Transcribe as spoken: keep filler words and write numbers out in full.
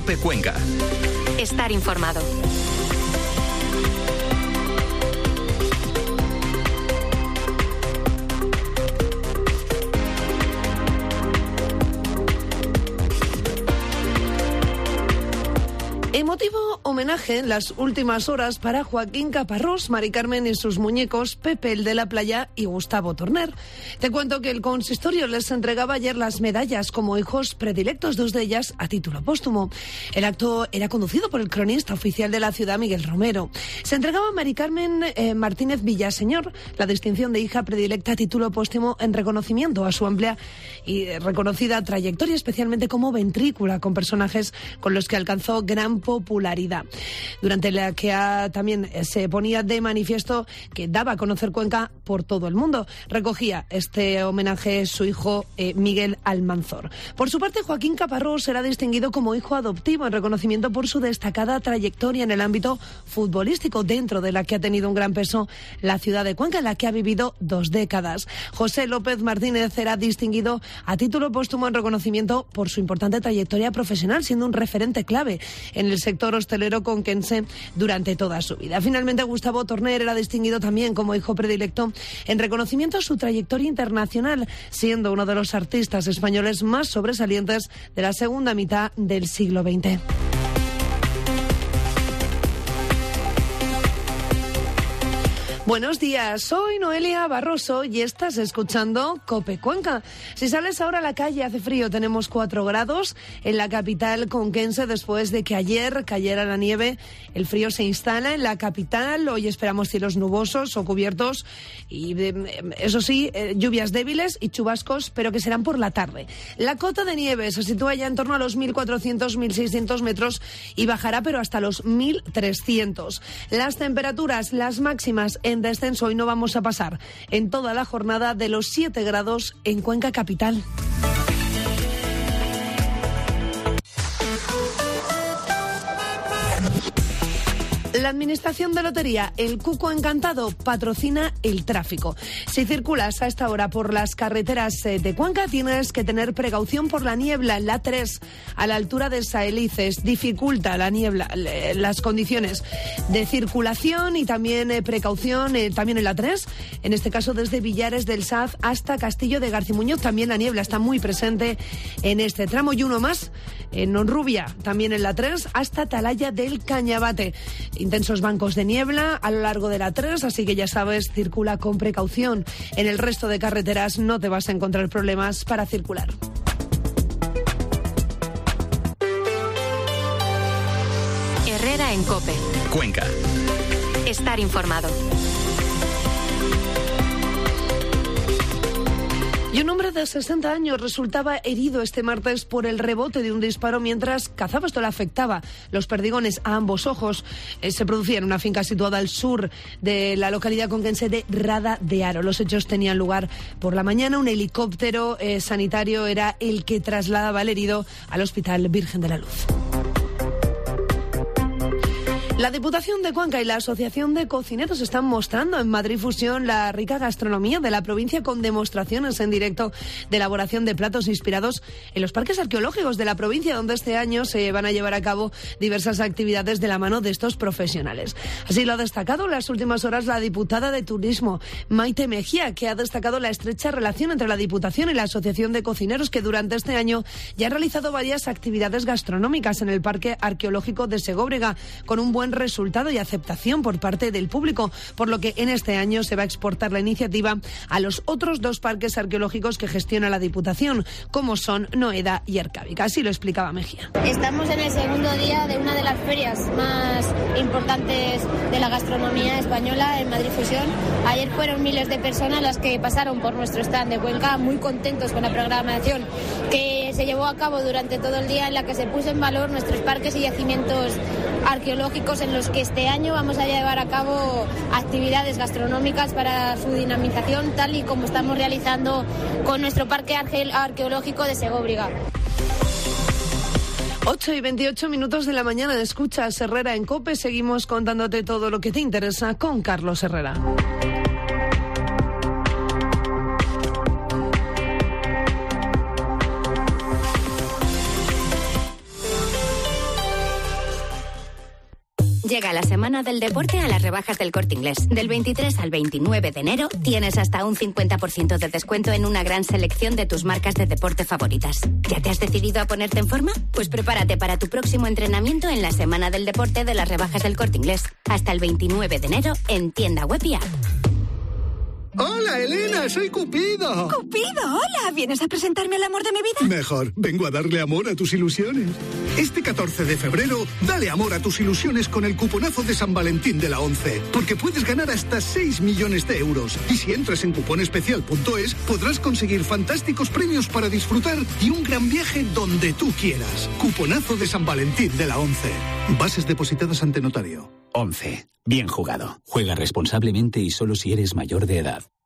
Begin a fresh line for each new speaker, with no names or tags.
COPE Cuenca.
Estar informado.
Emotivo homenaje en las últimas horas para Joaquín Caparrós, Mari Carmen y sus muñecos, Pepe el de la Playa y Gustavo Torner. Te cuento que el consistorio les entregaba ayer las medallas como hijos predilectos, dos de ellas a título póstumo. El acto era conducido por el cronista oficial de la ciudad, Miguel Romero. Se entregaba a Mari Carmen eh, Martínez Villaseñor la distinción de hija predilecta a título póstumo en reconocimiento a su amplia y reconocida trayectoria, especialmente como ventrícula, con personajes con los que alcanzó gran popularidad, durante la que a, también se ponía de manifiesto que daba a conocer Cuenca por todo el mundo. Recogía este homenaje su hijo eh, Miguel Almanzor. Por su parte, Joaquín Caparrós será distinguido como hijo adoptivo en reconocimiento por su destacada trayectoria en el ámbito futbolístico, dentro de la que ha tenido un gran peso la ciudad de Cuenca, en la que ha vivido dos décadas. José López Martínez será distinguido a título póstumo en reconocimiento por su importante trayectoria profesional, siendo un referente clave en el sector hostelero conquense durante toda su vida. Finalmente, Gustavo Torner era distinguido también como hijo predilecto en reconocimiento a su trayectoria internacional, siendo uno de los artistas españoles más sobresalientes de la segunda mitad del siglo veinte. Buenos días, soy Noelia Barroso y estás escuchando COPE Cuenca. Si sales ahora a la calle hace frío, tenemos cuatro grados en la capital conquense después de que ayer cayera la nieve. El frío se instala en la capital, hoy esperamos cielos nubosos o cubiertos y eso sí, lluvias débiles y chubascos, pero que serán por la tarde. La cota de nieve se sitúa ya en torno a los mil cuatrocientos a mil seiscientos metros y bajará pero hasta los mil trescientos. Las temperaturas, las máximas en En descenso, hoy no vamos a pasar en toda la jornada de los siete grados en Cuenca capital. La Administración de Lotería, el Cuco Encantado, patrocina el tráfico. Si circulas a esta hora por las carreteras de Cuenca, tienes que tener precaución por la niebla. La tres, a la altura de Saelices, dificulta la niebla, las condiciones de circulación y también eh, precaución eh, también en la tres, en este caso desde Villares del Saz hasta Castillo de Garcimuñoz. También la niebla está muy presente en este tramo. Y uno más, en Honrubia, también en la tres, hasta Atalaya del Cañabate. Intensos bancos de niebla a lo largo de la tres, así que ya sabes, circula con precaución. En el resto de carreteras no te vas a encontrar problemas para circular.
Herrera en COPE.
Cuenca.
Estar informado.
Y un hombre de sesenta años resultaba herido este martes por el rebote de un disparo mientras cazaba. Esto le afectaba los perdigones a ambos ojos. Eh, se producía en una finca situada al sur de la localidad conquense de Rada de Aro. Los hechos tenían lugar por la mañana. Un helicóptero eh, sanitario era el que trasladaba al herido al Hospital Virgen de la Luz. La Diputación de Cuenca y la Asociación de Cocineros están mostrando en Madrid Fusión la rica gastronomía de la provincia con demostraciones en directo de elaboración de platos inspirados en los parques arqueológicos de la provincia, donde este año se van a llevar a cabo diversas actividades de la mano de estos profesionales. Así lo ha destacado en las últimas horas la diputada de Turismo, Maite Mejía, que ha destacado la estrecha relación entre la Diputación y la Asociación de Cocineros, que durante este año ya ha realizado varias actividades gastronómicas en el Parque Arqueológico de Segóbrega, con un buen resultado y aceptación por parte del público, por lo que en este año se va a exportar la iniciativa a los otros dos parques arqueológicos que gestiona la Diputación, como son Noeda y Ercábica. Así lo explicaba Mejía.
Estamos en el segundo día de una de las ferias más importantes de la gastronomía española en Madrid Fusión. Ayer fueron miles de personas las que pasaron por nuestro stand de Cuenca, muy contentos con la programación que se llevó a cabo durante todo el día, en la que se puso en valor nuestros parques y yacimientos arqueológicos, en los que este año vamos a llevar a cabo actividades gastronómicas para su dinamización, tal y como estamos realizando con nuestro Parque Arqueológico de Segóbriga.
ocho y veintiocho minutos de la mañana, escuchas Herrera en COPE. Seguimos contándote todo lo que te interesa con Carlos Herrera.
Llega la semana del deporte a las rebajas del Corte Inglés. Del veintitrés al veintinueve de enero tienes hasta un cincuenta por ciento de descuento en una gran selección de tus marcas de deporte favoritas. ¿Ya te has decidido a ponerte en forma? Pues prepárate para tu próximo entrenamiento en la semana del deporte de las rebajas del Corte Inglés. Hasta el veintinueve de enero en tienda web y app.
¡Hola, Elena! ¡Soy Cupido!
¡Cupido! ¡Hola! ¿Vienes a presentarme al amor de mi vida?
Mejor, vengo a darle amor a tus ilusiones. Este catorce de febrero, dale amor a tus ilusiones con el cuponazo de San Valentín de la ONCE, porque puedes ganar hasta seis millones de euros. Y si entras en cuponespecial punto es, podrás conseguir fantásticos premios para disfrutar y un gran viaje donde tú quieras. Cuponazo de San Valentín de la ONCE. Bases depositadas ante notario.
ONCE. Bien jugado. Juega responsablemente y solo si eres mayor de edad.